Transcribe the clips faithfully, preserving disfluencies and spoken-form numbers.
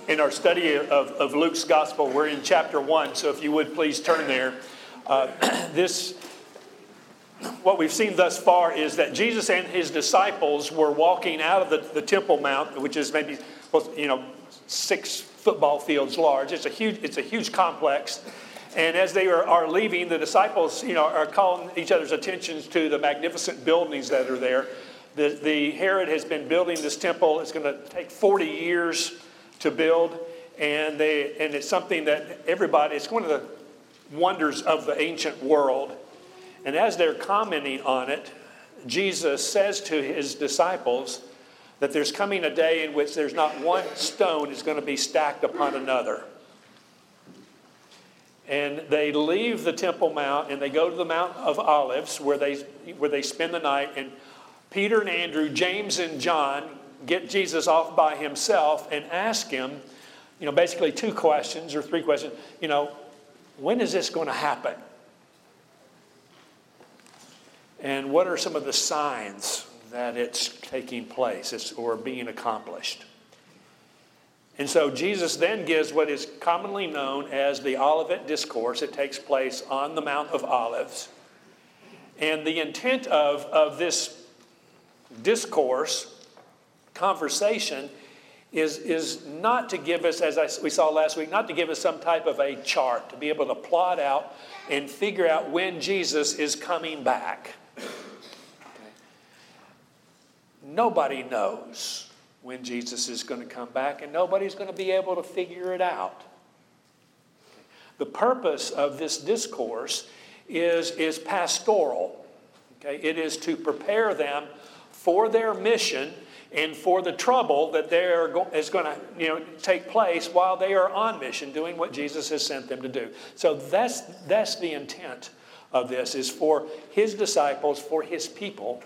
in our study of, of Luke's gospel. We're in chapter one, so if you would please turn there. Uh, this, what we've seen thus far is that Jesus and his disciples were walking out of the, the Temple Mount, which is maybe, you know, six football fields large. It's a huge, it's a huge complex. And as they are, are leaving, the disciples, you know, are calling each other's attentions to the magnificent buildings that are there. The, the Herod has been building this temple. It's going to take forty years to build, and they and it's something that everybody. It's one of the wonders of the ancient world. And as they're commenting on it, Jesus says to his disciples that there's coming a day in which there's not one stone is going to be stacked upon another. And they leave the Temple Mount and they go to the Mount of Olives where they where they spend the night. And Peter and Andrew, James and John get Jesus off by himself and ask him, you know, basically two questions or three questions. You know, when is this going to happen? And what are some of the signs that it's taking place it's, or being accomplished? And so Jesus then gives what is commonly known as the Olivet Discourse. It takes place on the Mount of Olives. And the intent of, of this discourse, conversation, is, is not to give us, as I, we saw last week, not to give us some type of a chart, to be able to plot out and figure out when Jesus is coming back. Okay. Nobody knows when Jesus is going to come back, and nobody's going to be able to figure it out. The purpose of this discourse is, is pastoral. Okay? It is to prepare them for their mission and for the trouble that there go- is going to you know, take place while they are on mission, doing what Jesus has sent them to do. So that's, that's the intent of this, is for his disciples, for his people,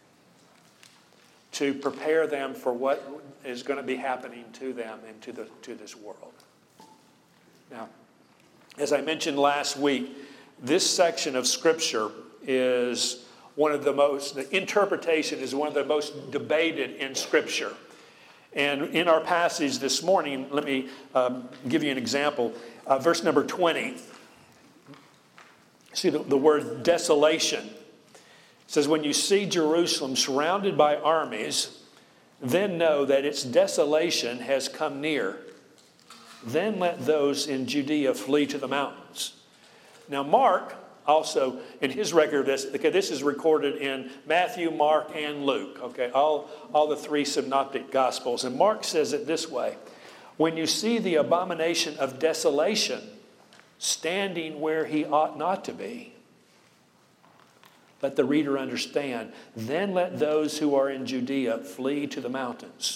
to prepare them for what is going to be happening to them and to the to this world. Now, as I mentioned last week, this section of Scripture is one of the most, the interpretation is one of the most debated in Scripture. And in our passage this morning, let me um, give you an example. Uh, verse number twenty. See the, the word desolation. It says, when you see Jerusalem surrounded by armies, then know that its desolation has come near. Then let those in Judea flee to the mountains. Now Mark also, in his record of this, okay, this is recorded in Matthew, Mark, and Luke, okay, all, all the three synoptic gospels. And Mark says it this way: when you see the abomination of desolation standing where he ought not to be, let the reader understand. Then let those who are in Judea flee to the mountains.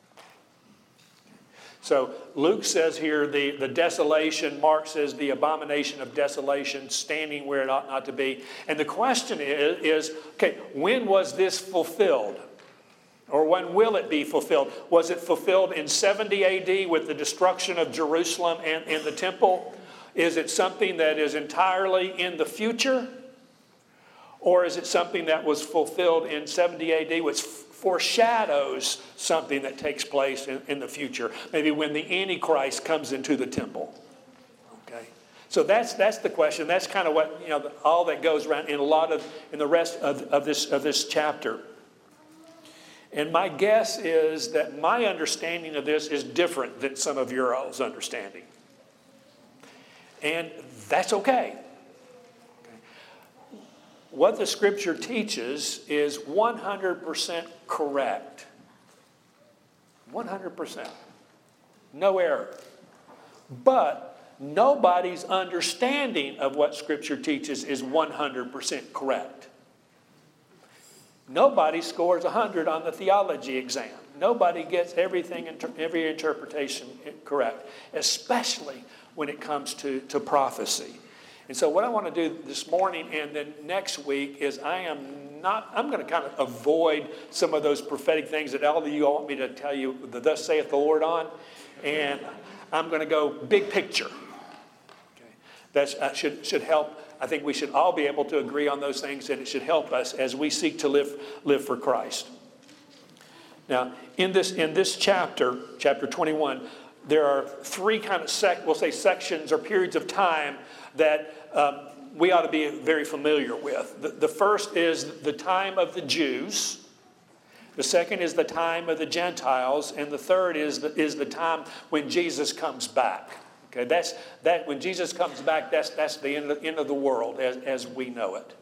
So Luke says here the, the desolation. Mark says the abomination of desolation, standing where it ought not to be. And the question is, is okay, when was this fulfilled? Or when will it be fulfilled? Was it fulfilled in seventy A D with the destruction of Jerusalem and, and the temple? Is it something that is entirely in the future? Or is it something that was fulfilled in seventy A D, which foreshadows something that takes place in, in the future? Maybe when the Antichrist comes into the temple. Okay, so that's that's the question. That's kind of what you know, all that goes around in a lot of in the rest of, of this of this chapter. And my guess is that my understanding of this is different than some of your all's understanding, and that's okay. What the Scripture teaches is one hundred percent correct. one hundred percent. No error. But nobody's understanding of what Scripture teaches is one hundred percent correct. Nobody scores one hundred on the theology exam. Nobody gets everything, every interpretation correct, especially when it comes to, to prophecy. And so what I want to do this morning and then next week is I am not, I'm going to kind of avoid some of those prophetic things that all of you want me to tell you the thus saith the Lord on. And I'm going to go big picture. Okay. That uh, should, should help. I think we should all be able to agree on those things, and it should help us as we seek to live, live for Christ. Now, in this, in this chapter, chapter twenty-one, there are three kind of, sec, we'll say sections or periods of time that um, we ought to be very familiar with. The, the first is the time of the Jews. The second is the time of the Gentiles. And the third is the, is the time when Jesus comes back. Okay, that's that when Jesus comes back, that's that's the end of, end of the world as, as we know it.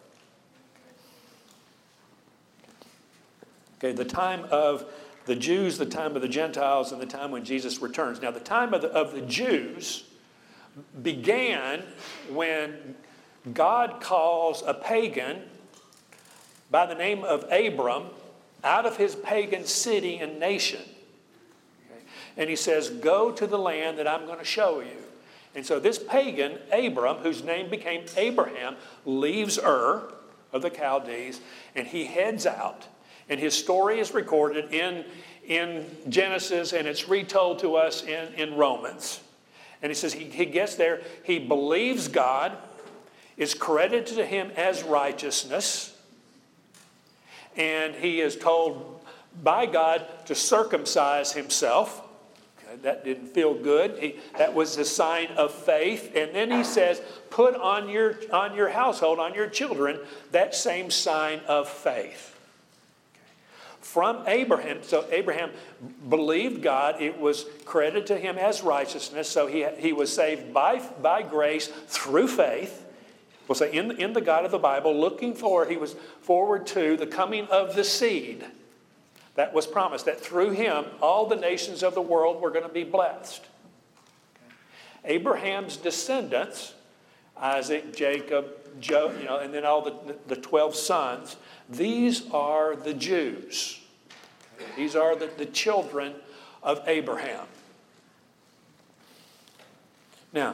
Okay, the time of the Jews, the time of the Gentiles, and the time when Jesus returns. Now, the time of the, of the Jews began when God calls a pagan by the name of Abram out of his pagan city and nation. Okay? And he says, go to the land that I'm going to show you. And so this pagan, Abram, whose name became Abraham, leaves Ur of the Chaldees, and he heads out. And his story is recorded in, in Genesis, and it's retold to us in, in Romans. And he says he, he gets there, he believes God, is credited to him as righteousness, and he is told by God to circumcise himself. Okay, that didn't feel good. He, that was a sign of faith. And then he says, put on your, on your household, on your children, that same sign of faith. Okay. From Abraham, so Abraham believed God. It was credited to him as righteousness. So he, he was saved by, by grace through faith. We'll say in, in the God of the Bible, looking forward, he was forward to the coming of the seed that was promised, that through him all the nations of the world were going to be blessed. Okay. Abraham's descendants, Isaac, Jacob, Joe, you know, and then all the, the twelve sons, these are the Jews. Okay. These are the, the children of Abraham. Now,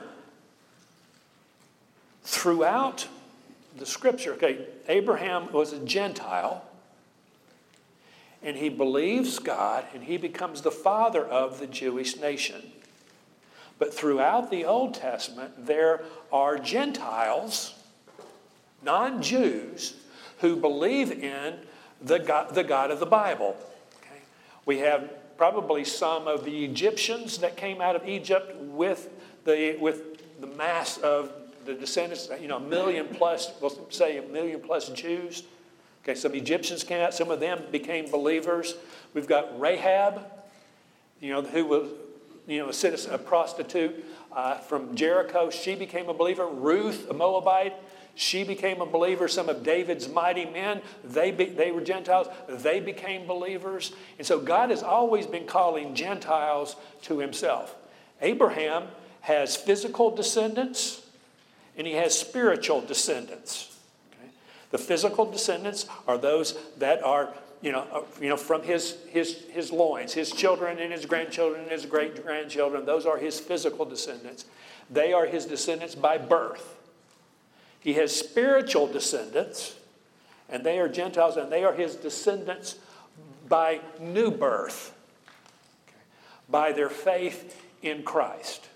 throughout the scripture, okay, Abraham was a Gentile, and he believes God, and he becomes the father of the Jewish nation. But throughout the Old Testament, there are Gentiles, non-Jews, who believe in the God, the God of the Bible. Okay? We have probably some of the Egyptians that came out of Egypt with the, with the mass of the descendants, you know, a million plus, we'll say a million plus Jews. Okay, some Egyptians came out. Some of them became believers. We've got Rahab, you know, who was, you know, a citizen, a prostitute uh, from Jericho. She became a believer. Ruth, a Moabite, she became a believer. Some of David's mighty men, they be, they were Gentiles. They became believers. And so God has always been calling Gentiles to himself. Abraham has physical descendants, and he has spiritual descendants. Okay? The physical descendants are those that are, you know, uh, you know, from his, his, his loins, his children and his grandchildren and his great-grandchildren. Those are his physical descendants. They are his descendants by birth. He has spiritual descendants, and they are Gentiles, and they are his descendants by new birth, okay, by their faith in Christ.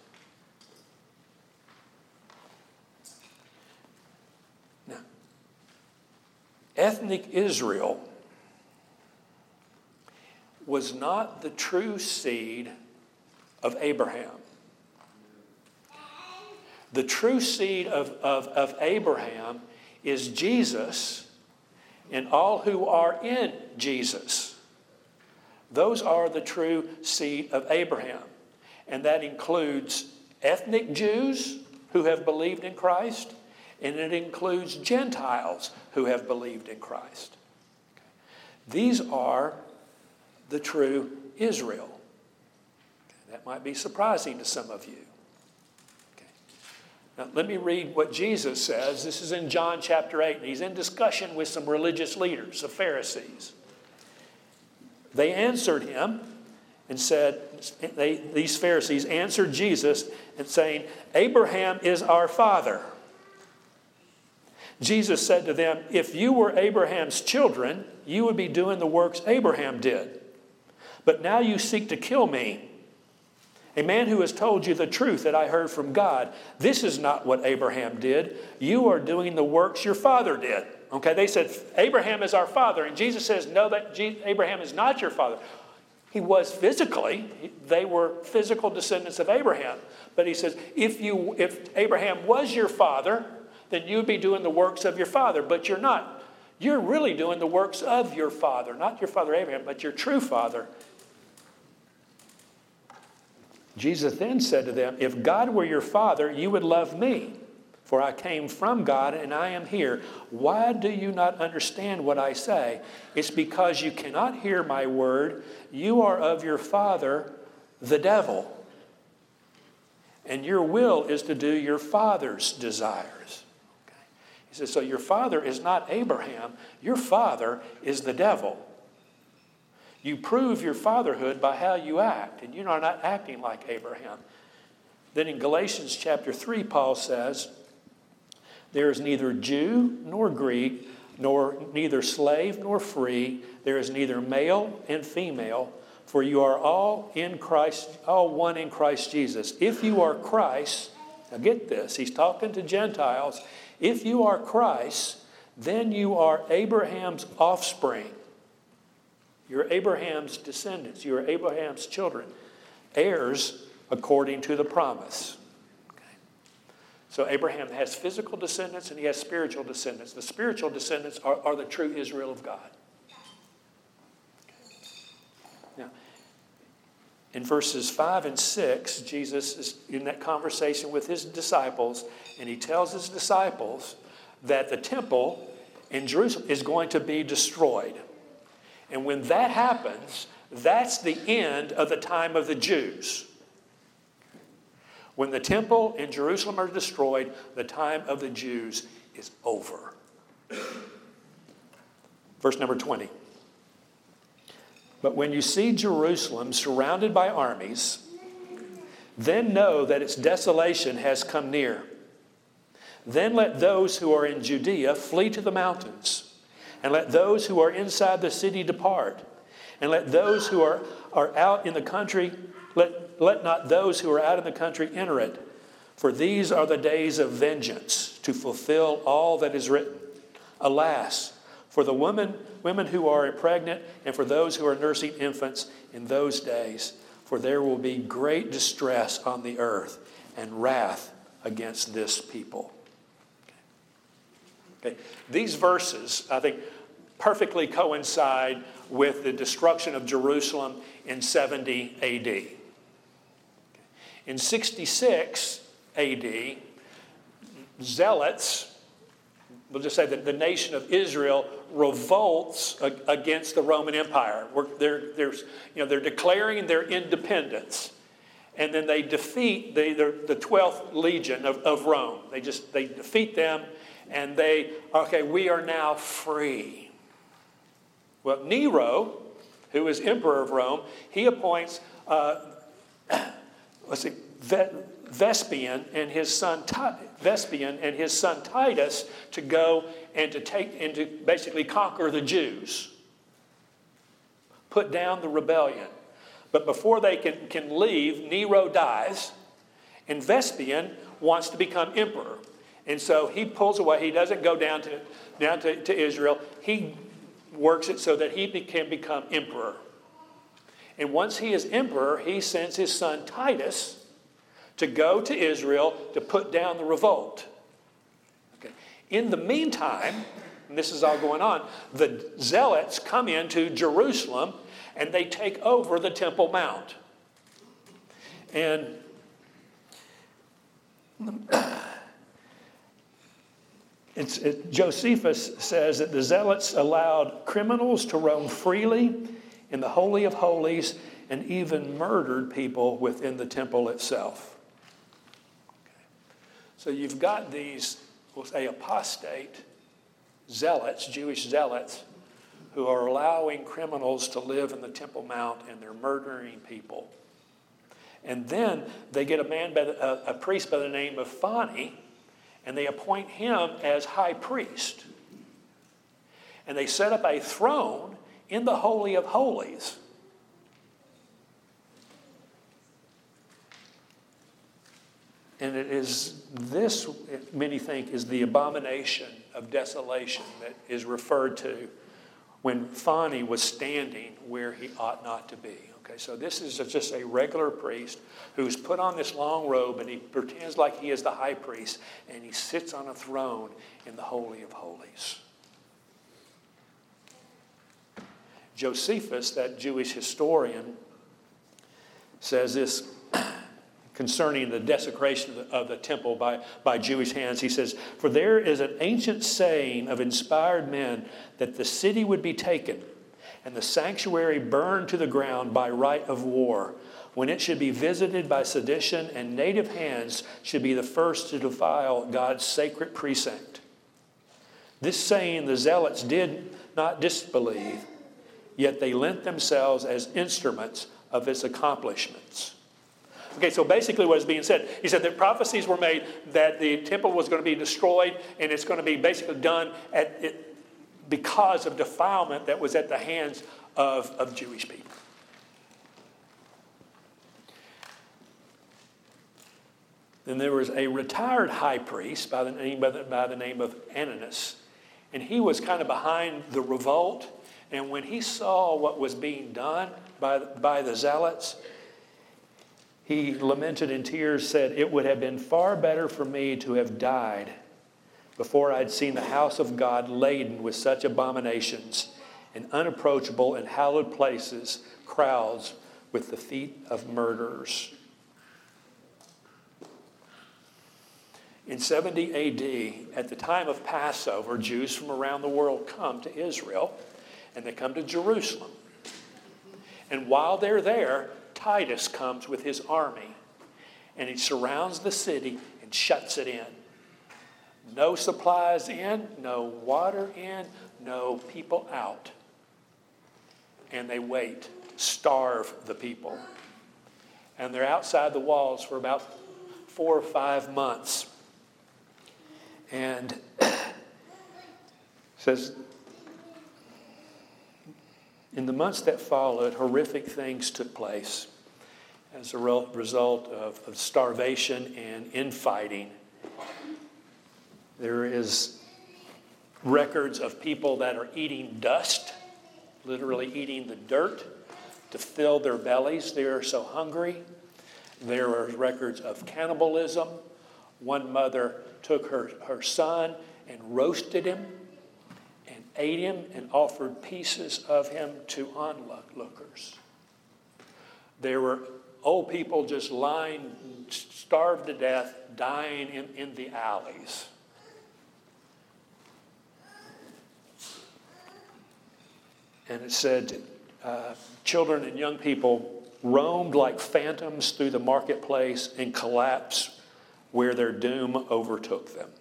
Ethnic Israel was not the true seed of Abraham. The true seed of, of, of Abraham is Jesus and all who are in Jesus. Those are the true seed of Abraham. And that includes ethnic Jews who have believed in Christ, and it includes Gentiles who have believed in Christ. Okay. These are the true Israel. Okay. That might be surprising to some of you. Okay. Now, let me read what Jesus says. This is in John chapter eight, and he's in discussion with some religious leaders, the Pharisees. They answered him and said, they, these Pharisees answered Jesus and saying, Abraham is our father. Jesus said to them, if you were Abraham's children, you would be doing the works Abraham did. But now you seek to kill me, a man who has told you the truth that I heard from God. This is not what Abraham did. You are doing the works your father did. Okay, they said, Abraham is our father. And Jesus says, no, that Abraham is not your father. He was physically. They were physical descendants of Abraham. But he says, if you, if Abraham was your father, then you'd be doing the works of your father. But you're not. You're really doing the works of your father. Not your father Abraham, but your true father. Jesus then said to them, if God were your father, you would love me. For I came from God and I am here. Why do you not understand what I say? It's because you cannot hear my word. You are of your father, the devil. And your will is to do your father's desires. Okay. He says, so your father is not Abraham. Your father is the devil. You prove your fatherhood by how you act. And you're not acting like Abraham. Then in Galatians chapter three, Paul says, there is neither Jew nor Greek, nor neither slave nor free. There is neither male and female, for you are all in Christ, all one in Christ Jesus. If you are Christ, now get this, he's talking to Gentiles. If you are Christ, then you are Abraham's offspring. You're Abraham's descendants. You are Abraham's children, heirs according to the promise. So Abraham has physical descendants and he has spiritual descendants. The spiritual descendants are, are the true Israel of God. Now, in verses five and six, Jesus is in that conversation with his disciples, and he tells his disciples that the temple in Jerusalem is going to be destroyed. And when that happens, that's the end of the time of the Jews. When the temple in Jerusalem are destroyed, the time of the Jews is over. Verse number twenty. But when you see Jerusalem surrounded by armies, then know that its desolation has come near. Then let those who are in Judea flee to the mountains, and let those who are inside the city depart, and let those who are, are out in the country Let, let not those who are out in the country enter it, for these are the days of vengeance, to fulfill all that is written. Alas, for the women, women who are pregnant, and for those who are nursing infants in those days, for there will be great distress on the earth, and wrath against this people. Okay. Okay. These verses, I think, perfectly coincide with the destruction of Jerusalem in seventy A D. In sixty-six A D, zealots, we'll just say that the nation of Israel revolts against the Roman Empire. They're, they're, you know, they're declaring their independence. And then they defeat the, the twelfth legion of, of Rome. They just, they defeat them and they, okay, we are now free. Well, Nero, who is emperor of Rome, he appoints, uh, let's see, Vespasian and his son Vespasian and his son Titus to go and to take and to basically conquer the Jews, put down the rebellion. But before they can, can leave, Nero dies, and Vespasian wants to become emperor. And so he pulls away. He doesn't go down to down to, to Israel. He works it so that he can become emperor. And once he is emperor, he sends his son Titus to go to Israel to put down the revolt. Okay. In the meantime, and this is all going on, the zealots come into Jerusalem and they take over the Temple Mount. And it's, it, Josephus says that the zealots allowed criminals to roam freely in the Holy of Holies and even murdered people within the temple itself. Okay. So you've got these, we'll say, apostate zealots, Jewish zealots, who are allowing criminals to live in the Temple Mount, and they're murdering people. And then they get a man, by the, a, a priest by the name of Phani, and they appoint him as high priest. And they set up a throne in the Holy of Holies. And it is this, many think, is the abomination of desolation that is referred to when Phani was standing where he ought not to be. Okay. Okay, so this is just a regular priest who's put on this long robe and he pretends like he is the high priest and he sits on a throne in the Holy of Holies. Josephus, that Jewish historian, says this concerning the desecration of the, of the temple by, by Jewish hands. He says, "For there is an ancient saying of inspired men that the city would be taken and the sanctuary burned to the ground by right of war, when it should be visited by sedition and native hands should be the first to defile God's sacred precinct. This saying the zealots did not disbelieve, yet they lent themselves as instruments of its accomplishments." Okay, so basically what is being said, he said that prophecies were made that the temple was going to be destroyed and it's going to be basically done at it, because of defilement that was at the hands of, of Jewish people. Then there was a retired high priest by the name, by the, by the name of Ananias, and he was kind of behind the revolt. And when he saw what was being done by, by the zealots, he lamented in tears, said, "It would have been far better for me to have died before I'd seen the house of God laden with such abominations and unapproachable and hallowed places, crowds with the feet of murderers." In seventy A D, at the time of Passover, Jews from around the world come to Israel, and they come to Jerusalem. And while they're there, Titus comes with his army, and he surrounds the city and shuts it in. No supplies in, no water in, no people out. And they wait, starve the people. And they're outside the walls for about four or five months. And it says, in the months that followed, horrific things took place as a result of, of starvation and infighting. There is records of people that are eating dust, literally eating the dirt to fill their bellies. They are so hungry. There are records of cannibalism. One mother took her, her son and roasted him and ate him and offered pieces of him to onlookers. There were old people just lying, starved to death, dying in, in the alleys. And it said, uh, children and young people roamed like phantoms through the marketplace and collapsed where their doom overtook them.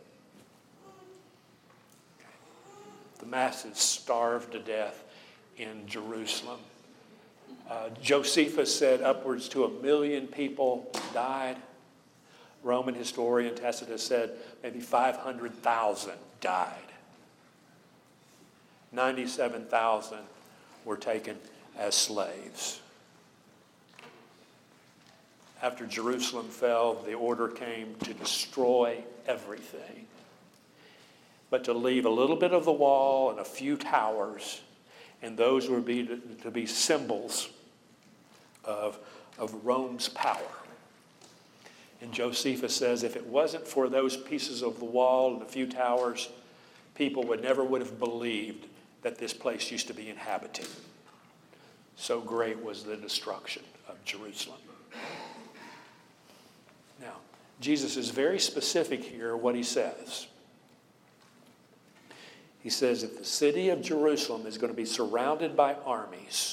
The masses starved to death in Jerusalem. Uh, Josephus said upwards to a million people died. Roman historian Tacitus said maybe five hundred thousand died. ninety-seven thousand were taken as slaves. After Jerusalem fell, the order came to destroy everything, but to leave a little bit of the wall and a few towers, and those would be to, to be symbols of, of Rome's power. And Josephus says if it wasn't for those pieces of the wall and a few towers, people would never would have believed that this place used to be inhabited. So great was the destruction of Jerusalem. Now, Jesus is very specific here what he says. He says that the city of Jerusalem is going to be surrounded by armies.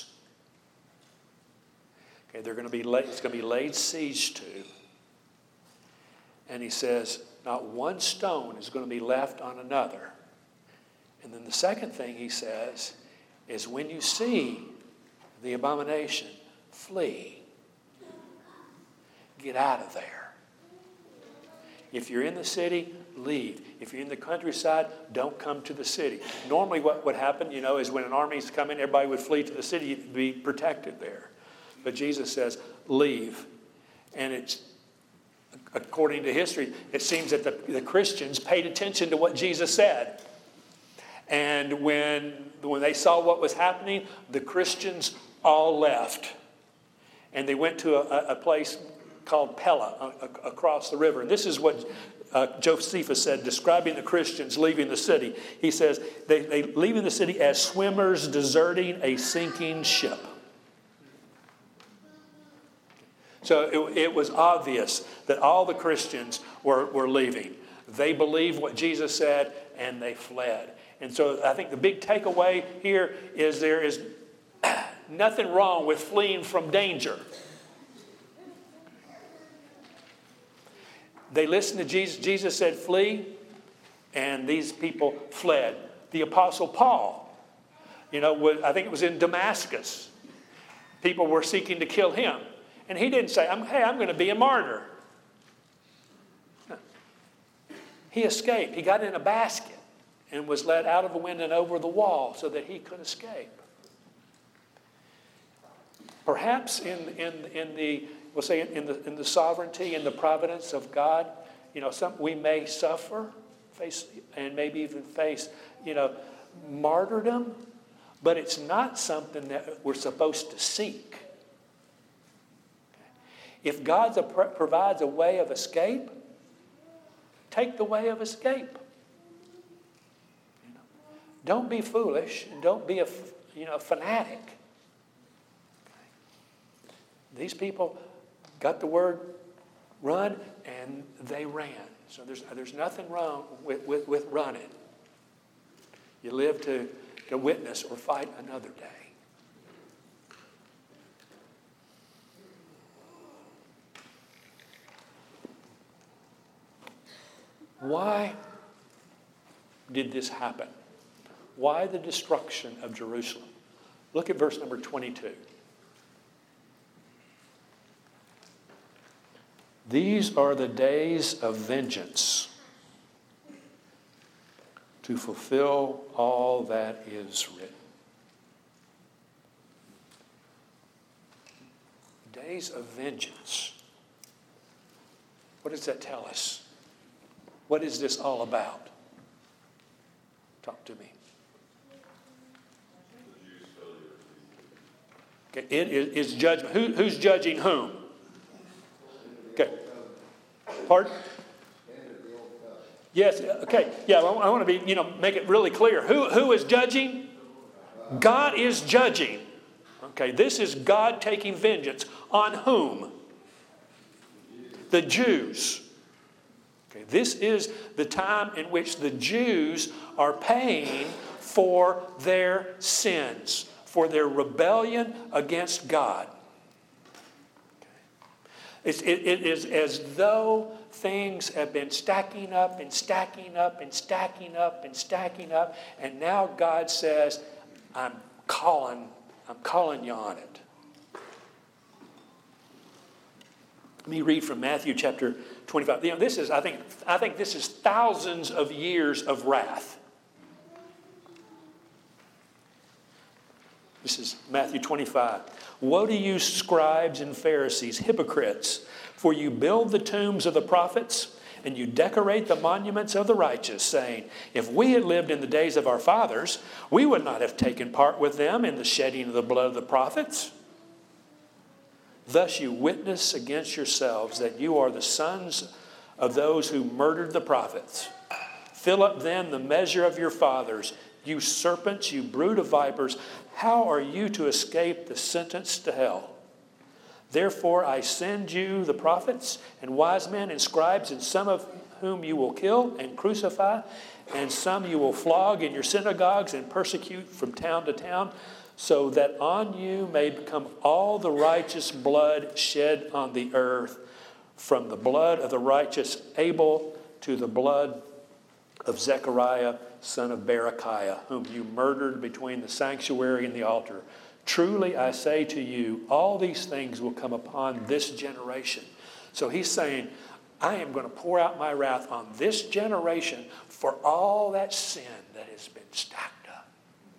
Okay, they're going to be laid, it's going to be laid siege to. And he says not one stone is going to be left on another. And then the second thing he says is when you see the abomination, flee. Get out of there. If you're in the city, leave. If you're in the countryside, don't come to the city. Normally what would happen, you know, is when an army's coming, everybody would flee to the city to be protected there. But Jesus says, leave. And it's, according to history, it seems that the, the Christians paid attention to what Jesus said. And when, when they saw what was happening, the Christians all left. And they went to a, a place called Pella a, a, across the river. And this is what uh, Josephus said, describing the Christians leaving the city. He says, they, they leaving the city as swimmers deserting a sinking ship. So it, it was obvious that all the Christians were, were leaving. They believed what Jesus said, and they fled. And so I think the big takeaway here is there is nothing wrong with fleeing from danger. They listened to Jesus. Jesus said, flee, and these people fled. The Apostle Paul, you know, I think it was in Damascus. People were seeking to kill him. And he didn't say, hey, I'm going to be a martyr. No. He escaped. He got in a basket and was let out of the window and over the wall so that he could escape. Perhaps in, in, in the, we'll say in the, in the sovereignty and the providence of God, you know, some, we may suffer, face, and maybe even face, you know, martyrdom, but it's not something that we're supposed to seek. If God provides a way of escape, take the way of escape. You know, don't be foolish and don't be a you know fanatic. These people got the word run and they ran. So there's there's nothing wrong with, with, with running. You live to, to witness or fight another day. Why did this happen? Why the destruction of Jerusalem? Look at verse number twenty-two. These are the days of vengeance to fulfill all that is written. Days of vengeance. What does that tell us? What is this all about? Talk to me. Okay, it is judgment. Who, who's judging whom? Okay. Pardon? Yes. Okay. Yeah. I want to be. You know, make it really clear. Who who is judging? God is judging. Okay. This is God taking vengeance on whom? The Jews. This is the time in which the Jews are paying for their sins, for their rebellion against God. It's, it, it is as though things have been stacking up and stacking up and stacking up and stacking up, and now God says, I'm calling, I'm calling you on it. Let me read from Matthew chapter twenty-five. You know, this is, I think, I think this is thousands of years of wrath. This is Matthew twenty-five. Woe to you, scribes and Pharisees, hypocrites, for you build the tombs of the prophets and you decorate the monuments of the righteous, saying, if we had lived in the days of our fathers, we would not have taken part with them in the shedding of the blood of the prophets. Thus you witness against yourselves that you are the sons of those who murdered the prophets. Fill up then the measure of your fathers. You serpents, you brood of vipers, how are you to escape the sentence to hell? Therefore I send you the prophets and wise men and scribes, and some of whom you will kill and crucify, and some you will flog in your synagogues and persecute from town to town, so that on you may become all the righteous blood shed on the earth, from the blood of the righteous Abel to the blood of Zechariah, son of Berechiah, whom you murdered between the sanctuary and the altar. Truly I say to you, all these things will come upon this generation. So he's saying, I am going to pour out my wrath on this generation for all that sin that has been stacked up.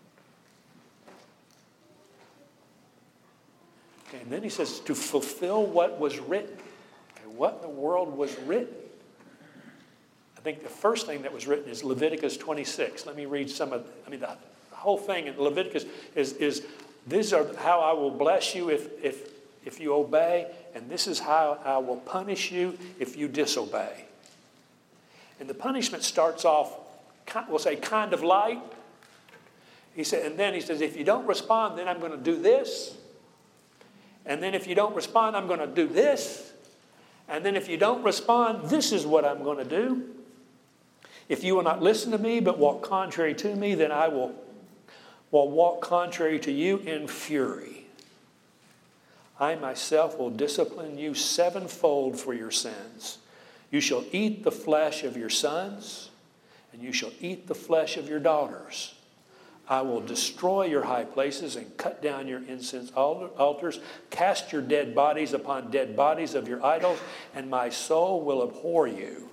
Okay, and then he says, to fulfill what was written. Okay, what in the world was written? I think the first thing that was written is Leviticus twenty-six. Let me read some of, I mean, the whole thing in Leviticus is, is these are how I will bless you if, if, if you obey, and this is how I will punish you if you disobey. And the punishment starts off, we'll say, kind of light. He said, and then he says, if you don't respond, then I'm going to do this. And then if you don't respond, I'm going to do this. And then if you don't respond, this is what I'm going to do. If you will not listen to me, but walk contrary to me, then I will, will walk contrary to you in fury. I myself will discipline you sevenfold for your sins. You shall eat the flesh of your sons, and you shall eat the flesh of your daughters. I will destroy your high places and cut down your incense altars, cast your dead bodies upon dead bodies of your idols, and my soul will abhor you.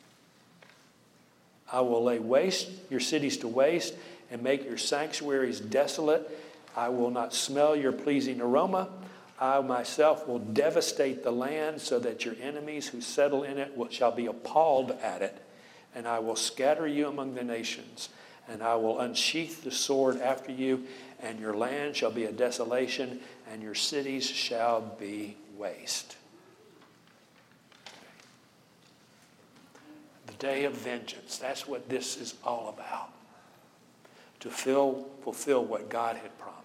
I will lay waste your cities to waste and make your sanctuaries desolate. I will not smell your pleasing aroma. I myself will devastate the land so that your enemies who settle in it will, shall be appalled at it. And I will scatter you among the nations. And I will unsheath the sword after you. And your land shall be a desolation. And your cities shall be waste. The day of vengeance. That's what this is all about. To fill, fulfill what God had promised.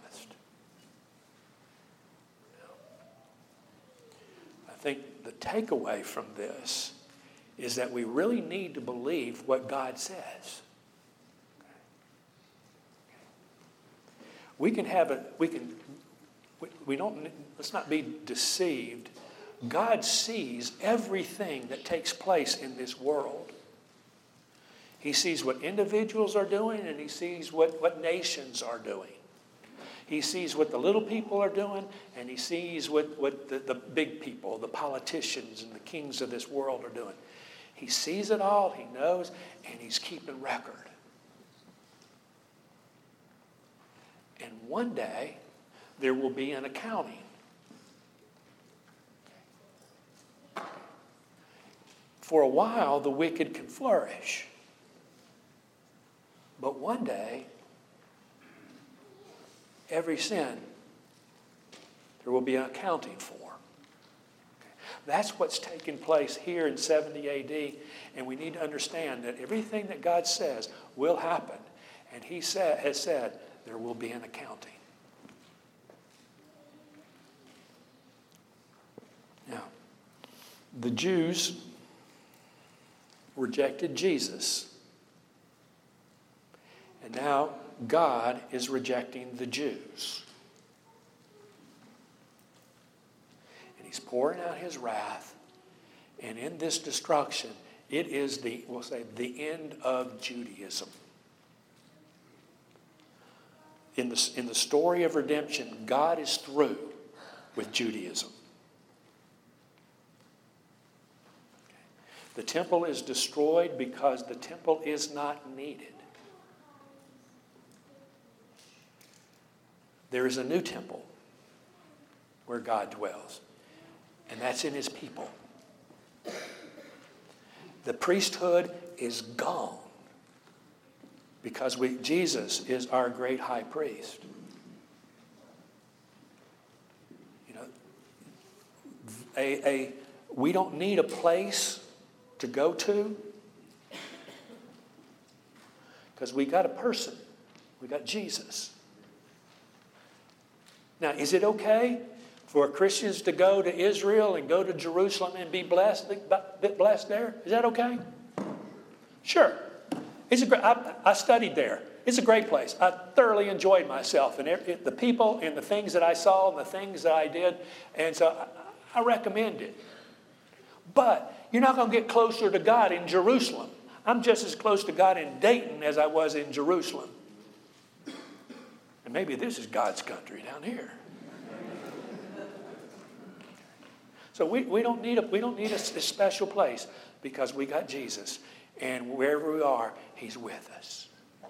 I think the takeaway from this is that we really need to believe what God says. We can have a, we can, we, we don't, let's not be deceived. God sees everything that takes place in this world. He sees what individuals are doing, and he sees what, what nations are doing. He sees what the little people are doing, and he sees what, what the, the big people, the politicians and the kings of this world are doing. He sees it all, he knows, and he's keeping record. And one day, there will be an accounting. For a while, the wicked can flourish. But one day, every sin, there will be an accounting for. That's what's taking place here in seventy A D. And we need to understand that everything that God says will happen. And he said, has said there will be an accounting. Now, the Jews rejected Jesus. And now God is rejecting the Jews. And he's pouring out his wrath. And in this destruction, it is the, we'll say, the end of Judaism. In the, in the story of redemption, God is through with Judaism. The temple is destroyed because the temple is not needed. There is a new temple where God dwells, and that's in his people. The priesthood is gone because we, Jesus is our great high priest. You know, a, a, we don't need a place to go to because we got a person. We got Jesus. Now, is it okay for Christians to go to Israel and go to Jerusalem and be blessed, be blessed there? Is that okay? Sure. It's a great, I, I studied there. It's a great place. I thoroughly enjoyed myself and it, the people and the things that I saw and the things that I did. And so I, I recommend it. But you're not going to get closer to God in Jerusalem. I'm just as close to God in Dayton as I was in Jerusalem. And maybe this is God's country down here. So we, we don't need a we don't need a, a special place because we got Jesus. And wherever we are, he's with us.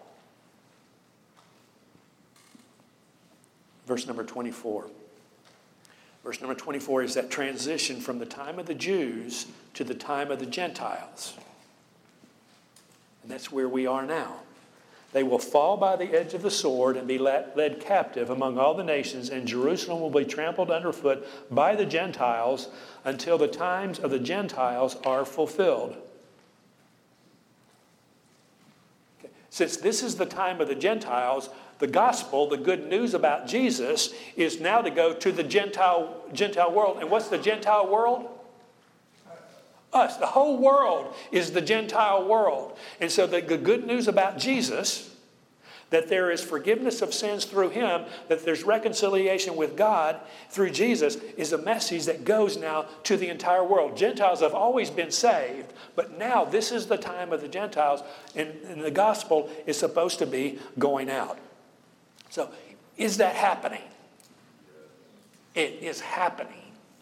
Verse number twenty-four. Verse number twenty-four is that transition from the time of the Jews to the time of the Gentiles. And that's where we are now. They will fall by the edge of the sword and be led, led captive among all the nations, and Jerusalem will be trampled underfoot by the Gentiles until the times of the Gentiles are fulfilled. Okay. Since this is the time of the Gentiles, the gospel, the good news about Jesus, is now to go to the Gentile, Gentile world. And what's the Gentile world? Us. The whole world is the Gentile world. And so the good news about Jesus, that there is forgiveness of sins through him, that there's reconciliation with God through Jesus, is a message that goes now to the entire world. Gentiles have always been saved, but now this is the time of the Gentiles, and, and the gospel is supposed to be going out. So, is that happening? It is happening.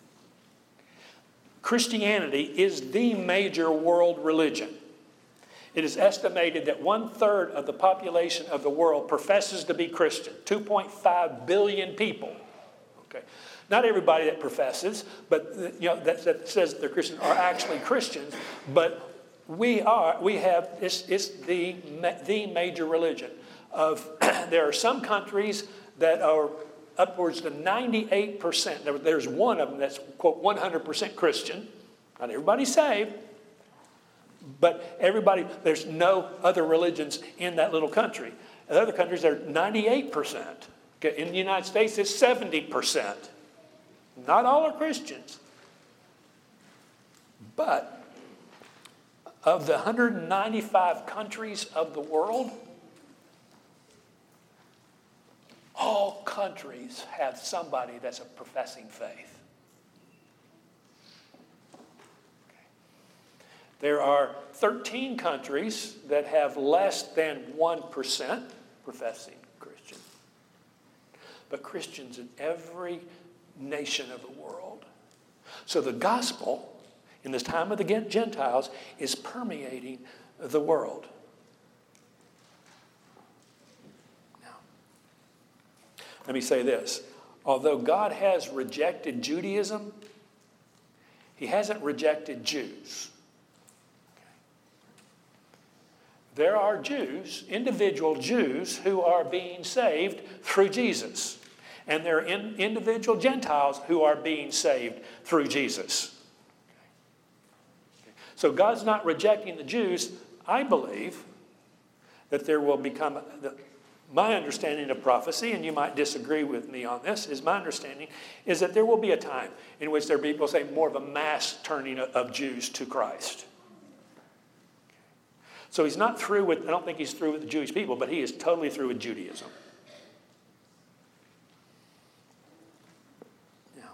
Christianity is the major world religion. It is estimated that one-third of the population of the world professes to be Christian. two point five billion people. Okay. Not everybody that professes, but you know that, that says that they're Christian are actually Christians. But we are. We have. It's, it's the the major religion. Of there are some countries that are upwards to ninety-eight percent. There, there's one of them that's, quote, one hundred percent Christian. Not everybody's saved, but everybody, there's no other religions in that little country. In other countries, they're ninety-eight percent. Okay, in the United States, it's seventy percent. Not all are Christians. But of the one hundred ninety-five countries of the world, all countries have somebody that's a professing faith. Okay. There are thirteen countries that have less than one percent professing Christian. But Christians in every nation of the world. So the gospel, in this time of the Gentiles, is permeating the world. Let me say this. Although God has rejected Judaism, he hasn't rejected Jews. There are Jews, individual Jews, who are being saved through Jesus. And there are in, individual Gentiles who are being saved through Jesus. So God's not rejecting the Jews. I believe that there will become... The, My understanding of prophecy, and you might disagree with me on this, is my understanding is that there will be a time in which there will be, we'll say, more of a mass turning of Jews to Christ. So he's not through with, I don't think he's through with the Jewish people, but he is totally through with Judaism. Now,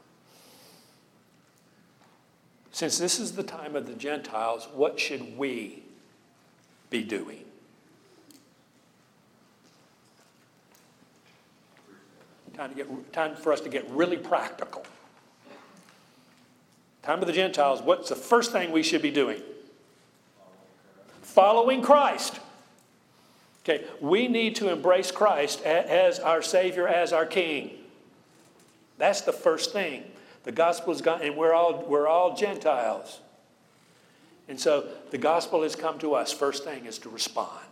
since this is the time of the Gentiles, what should we be doing? Time to get time for us to get really practical. Time of the Gentiles, what's the first thing we should be doing? Following Christ. Okay, we need to embrace Christ as our Savior, as our King. That's the first thing. The gospel has gone, and we're all we're all Gentiles. And so the gospel has come to us. First thing is to respond.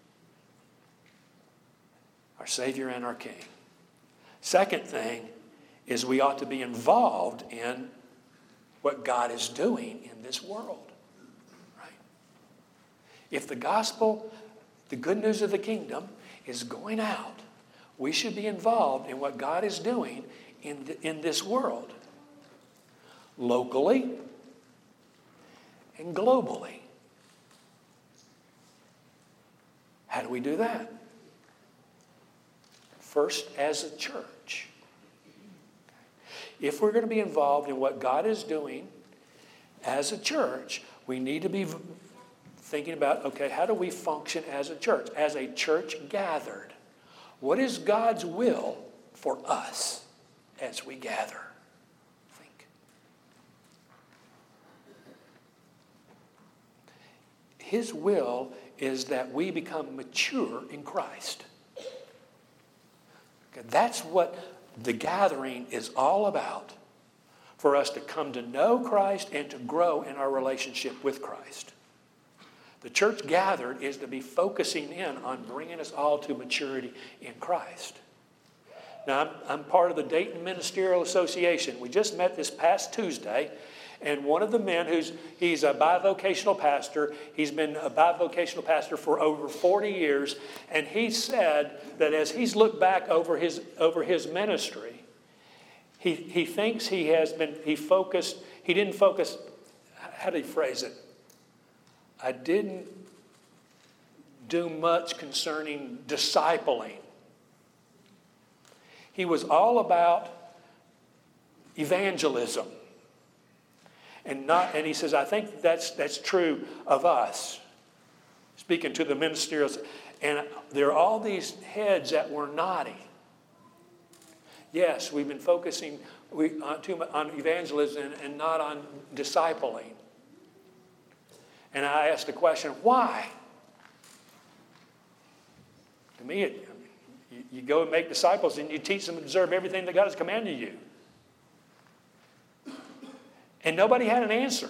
Our Savior and our King. Second thing is we ought to be involved in what God is doing in this world. Right? If the gospel, the good news of the kingdom, is going out, we should be involved in what God is doing in, the, in this world. Locally and globally. How do we do that? First, as a church. If we're going to be involved in what God is doing as a church, we need to be thinking about, okay, how do we function as a church? As a church gathered. What is God's will for us as we gather? Think. His will is that we become mature in Christ. Okay, that's what the gathering is all about. For us to come to know Christ and to grow in our relationship with Christ. The church gathered is to be focusing in on bringing us all to maturity in Christ. Now, I'm, I'm part of the Dayton Ministerial Association. We just met this past Tuesday, and one of the men who's, he's a bivocational pastor, he's been a bivocational pastor for over forty years, and he said that as he's looked back over his, over his ministry, he, he thinks he has been, he focused, he didn't focus, how did he phrase it? I didn't do much concerning discipling. He was all about evangelism. And not and he says, I think that's that's true of us. Speaking to the ministerials. And there are all these heads that were nodding. Yes, we've been focusing we, on, too much on evangelism and, and not on discipling. And I asked the question, why? To me, it, you, you go and make disciples and you teach them to observe everything that God has commanded you. And nobody had an answer.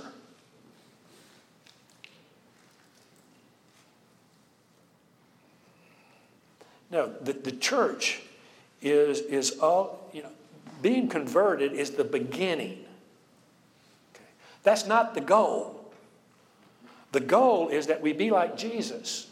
No, the, the church is, is all, you know, being converted is the beginning. Okay. That's not the goal. The goal is that we be like Jesus.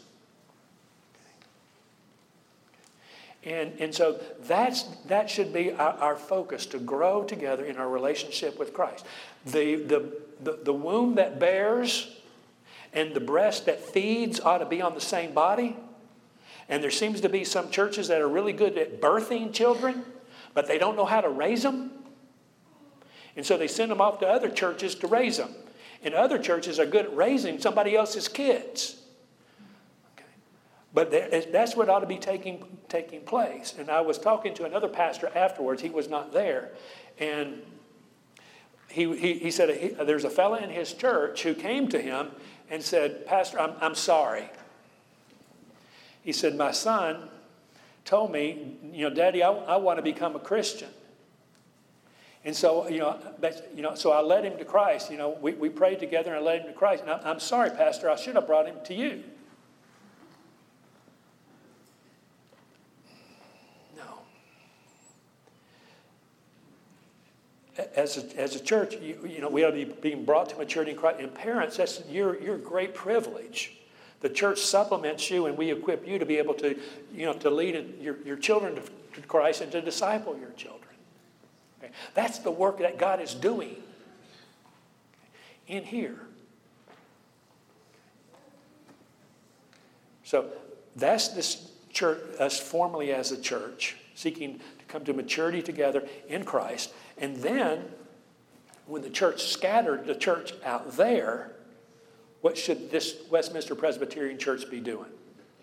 And, and so that's, that should be our, our focus, to grow together in our relationship with Christ. The, the, the, the womb that bears and the breast that feeds ought to be on the same body. And there seems to be some churches that are really good at birthing children, but they don't know how to raise them. And so they send them off to other churches to raise them. And other churches are good at raising somebody else's kids. Okay. But there, that's what ought to be taking, taking place. And I was talking to another pastor afterwards. He was not there. And he, he, he said he, there's a fellow in his church who came to him and said, Pastor, I'm, I'm sorry. He said, my son told me, you know, Daddy, I, I want to become a Christian. And so, you know, that's, you know, so I led him to Christ. You know, we, we prayed together and I led him to Christ. And I, I'm sorry, Pastor, I should have brought him to you. No. As a, as a church, you, you know, we ought to be being brought to maturity in Christ. And parents, that's your, your great privilege. The church supplements you, and we equip you to be able to, you know, to lead your, your children to, to Christ and to disciple your children. Okay? That's the work that God is doing in here. So that's this church, us formally as a church, seeking to come to maturity together in Christ. And then, when the church scattered the church out there, what should this Westminster Presbyterian Church be doing?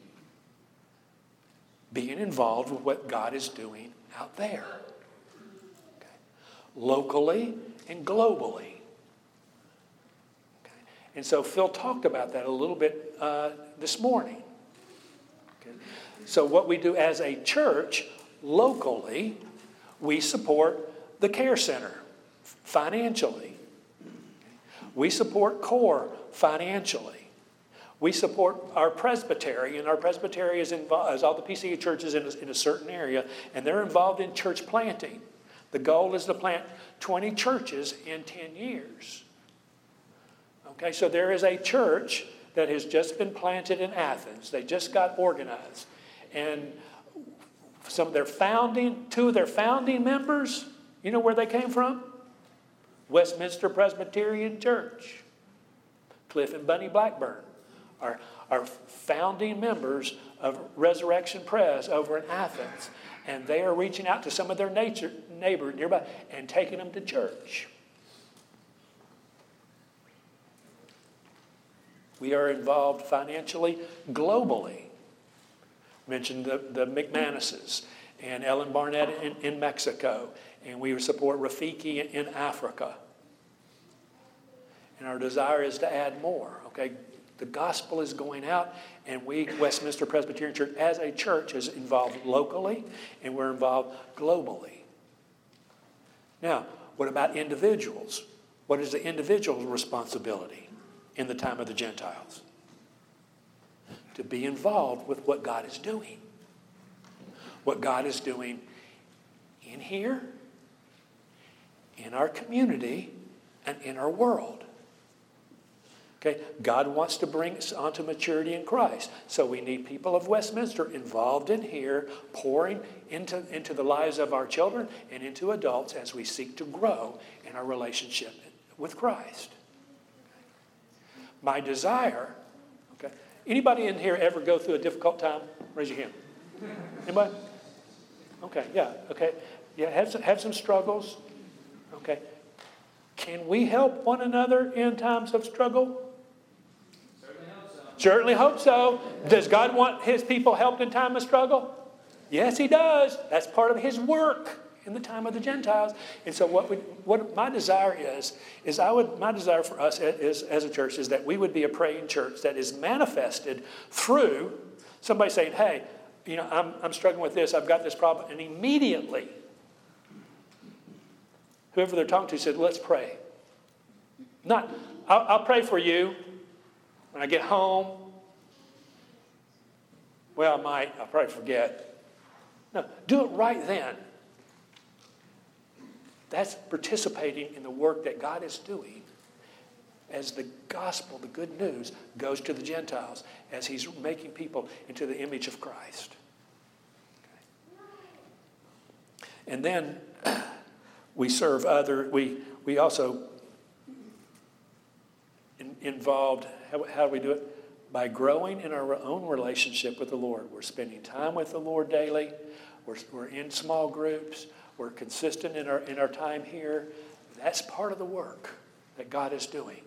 Being involved with what God is doing out there. Okay. Locally and globally. Okay. And so Phil talked about that a little bit uh, this morning. Okay. So what we do as a church, locally, we support the care center financially. We support CORE financially. We support our presbytery, and our presbytery is involved, as all the P C A churches in a, in a certain area, and they're involved in church planting. The goal is to plant twenty churches in ten years. Okay, so there is a church that has just been planted in Athens. They just got organized. And some of their founding, two of their founding members, you know where they came from? Westminster Presbyterian Church. Cliff and Bunny Blackburn are, are founding members of Resurrection Press over in Athens. And they are reaching out to some of their nature, neighbors nearby and taking them to church. We are involved financially, globally. I mentioned the, the McManuses and Ellen Barnett in, in Mexico. And we support Rafiki in, in Africa. And our desire is to add more. Okay, the gospel is going out, and we, Westminster Presbyterian Church, as a church, is involved locally, and we're involved globally. Now, what about individuals? What is the individual's responsibility in the time of the Gentiles? to be involved with what God is doing. What God is doing in here, in our community, and in our world. Okay, God wants to bring us onto maturity in Christ. So we need people of Westminster involved in here, pouring into, into the lives of our children and into adults as we seek to grow in our relationship with Christ. My desire, okay. Anybody in here ever go through a difficult time? Raise your hand. Anybody? Okay, yeah, okay. Yeah, have some, have some struggles. Okay. Can we help one another in times of struggle? Certainly hope so. Does God want his people helped in time of struggle? Yes, he does. That's part of his work in the time of the Gentiles. And so what we, what my desire is, is I would, my desire for us is, as a church is that we would be a praying church that is manifested through somebody saying, hey, you know, I'm, I'm struggling with this. I've got this problem. And immediately, whoever they're talking to said, let's pray. Not, I'll, I'll pray for you. When I get home, well, I might, I'll probably forget. No, do it right then. That's participating in the work that God is doing as the gospel, the good news, goes to the Gentiles, as he's making people into the image of Christ. Okay. And then we serve other, we, we also in, involved, how, how do we do it? By growing in our own relationship with the Lord. We're spending time with the Lord daily. We're, we're in small groups. We're consistent in our, in our time here. That's part of the work that God is doing.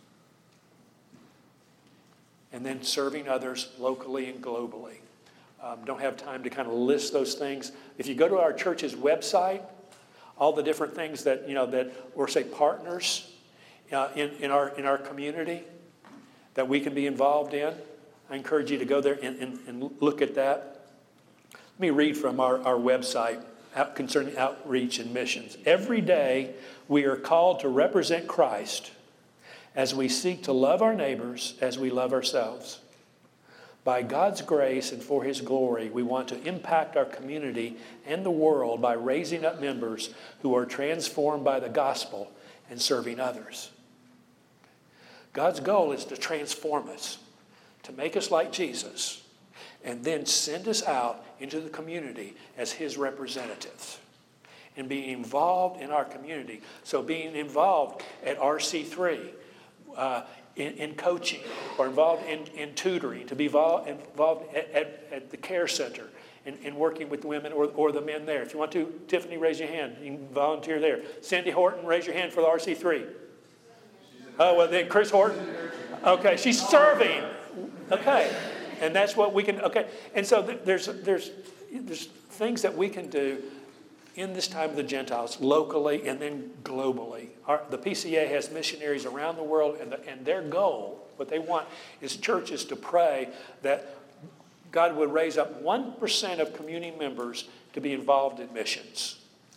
And then serving others locally and globally. Um, don't have time to kind of list those things. If you go to our church's website, all the different things that, you know, that, or say partners uh, in, in, our, in our community that we can be involved in, I encourage you to go there and, and, and look at that. Let me read from our, our website out, concerning outreach and missions. Every day we are called to represent Christ as we seek to love our neighbors as we love ourselves. By God's grace and for his glory, we want to impact our community and the world by raising up members who are transformed by the gospel and serving others. God's goal is to transform us, to make us like Jesus, and then send us out into the community as his representatives and being involved in our community. So being involved at R C three, uh, in, in coaching, or involved in, in tutoring, to be involved, involved at, at, at the care center in, in working with women or, or the men there. If you want to, Tiffany, raise your hand. You can volunteer there. Cindy Horton, raise your hand for the R C three. Oh, well, then Chris Horton. Okay, she's serving. Okay, and that's what we can, okay. And so there's, there's, there's things that we can do in this time of the Gentiles, locally and then globally. Our, the P C A has missionaries around the world, and, the, and their goal, what they want, is churches to pray that God would raise up one percent of community members to be involved in missions.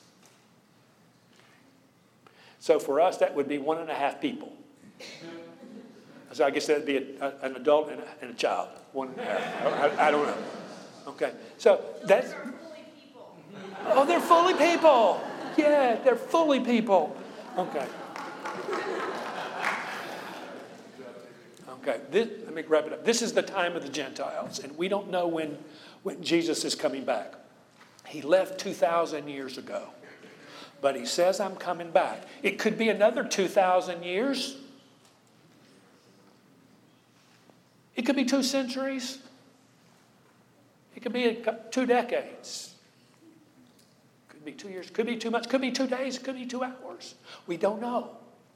So for us, that would be one and a half people. So I guess that would be a, a, an adult and a, and a child, one and a half. I, I don't know. Okay, so that's... Oh, they're fully people. Yeah, they're fully people. Okay. Okay, this, let me wrap it up. This is the time of the Gentiles, and we don't know when, when Jesus is coming back. He left two thousand years ago, but he says, I'm coming back. It could be another two thousand years. It could be two centuries. It could be a, two decades. Could be two years. Could be two months. Could be two days. Could be two hours. We don't know.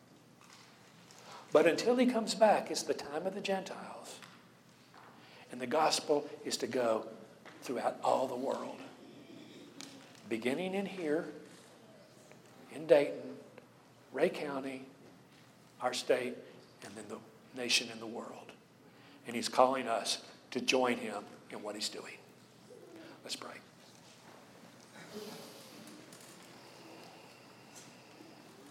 But until he comes back, it's the time of the Gentiles. And the gospel is to go throughout all the world. Beginning in here, in Dayton, Ray County, our state, and then the nation and the world. And he's calling us to join him in what he's doing. Let's pray.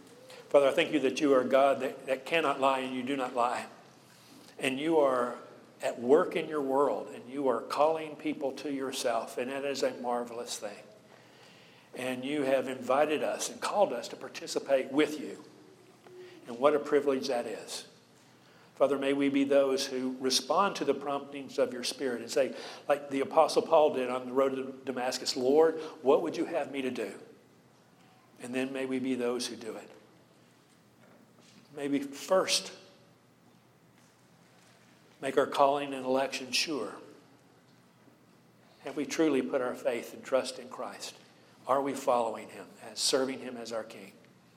Father, I thank you that you are a God that, that cannot lie and you do not lie. And you are at work in your world, and you are calling people to yourself, and that is a marvelous thing. And you have invited us and called us to participate with you. And what a privilege that is. Father, may we be those who respond to the promptings of your Spirit and say, like the Apostle Paul did on the road to Damascus, Lord, what would you have me to do? And then may we be those who do it. Maybe first, make our calling and election sure. Have we truly put our faith and trust in Christ? Are we following him, as serving him as our King?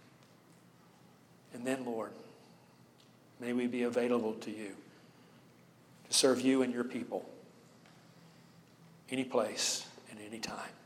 And then, Lord, may we be available to you to serve you and your people any place and any time.